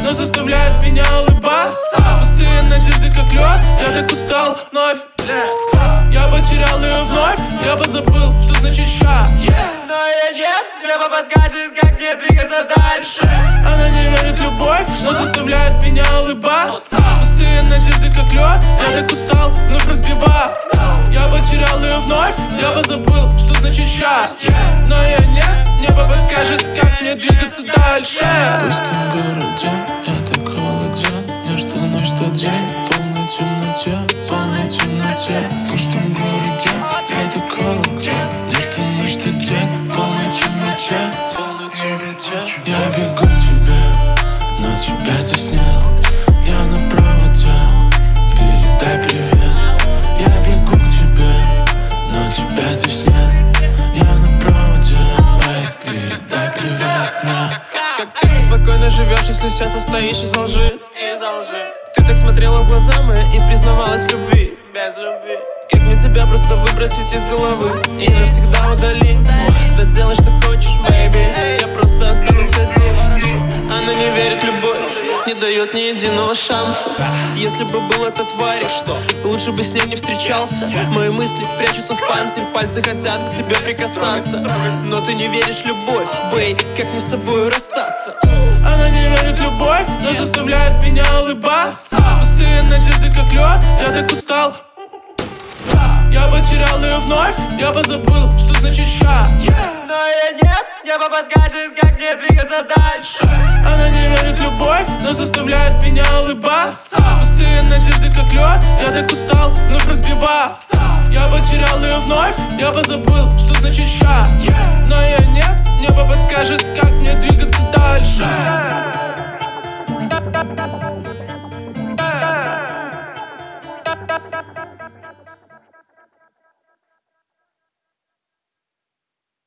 но заставляет меня улыбаться. Пустые надежды как лед, я так устал вновь. Я потерял ее вновь, я бы забыл, что значит счастье. Но я нет, небо подскажет, как мне двигаться дальше. Она не верит в любовь, но заставляет меня улыбаться. Пустые надежды как лед, я так устал вновь разбиваться. Я потерял ее вновь, я бы забыл, что значит счастье. Но я нет, небо подскажет, как мне двигаться дальше. В пустом городе я так холоден, я что ночь, что день, полной темноте, полной темноте. В пустом городе я так холоден, я что ночь, что день, полной темноте, полной темноте. Я бегу к тебе, но тебя здесь нет. Я на проводе, передай привет. Я бегу к тебе, но тебя здесь нет. Я на проводе, передай привет мне. Как ты спокойно живешь, если сейчас состоишь из лжи? Ты так смотрела в глаза мои и признавалась в любви. Без любви. Как мне тебя просто выбросить из головы и навсегда удалить? Да делай, что хочешь, baby. Я просто останусь один. Она не верит в любовь, не дает ни единого шанса. Если бы был эта тварь, лучше бы с ней не встречался. Мои мысли прячутся в панцирь, пальцы хотят к тебе прикасаться. Но ты не веришь в любовь, бэй, как мне с тобой расстаться? Она не верит в любовь, но заставляет меня улыбаться. Пустые надежды как лед, я так устал. Я потерял ее вновь, я бы забыл, что значит счастье. Но я нет, небо подскажет, как мне двигаться дальше. Она не верит в любовь, но заставляет меня улыбаться. Пустые надежды как лед, я так устал вновь разбиваться. Я потерял ее вновь, я бы забыл, что значит счастье. Но я нет, небо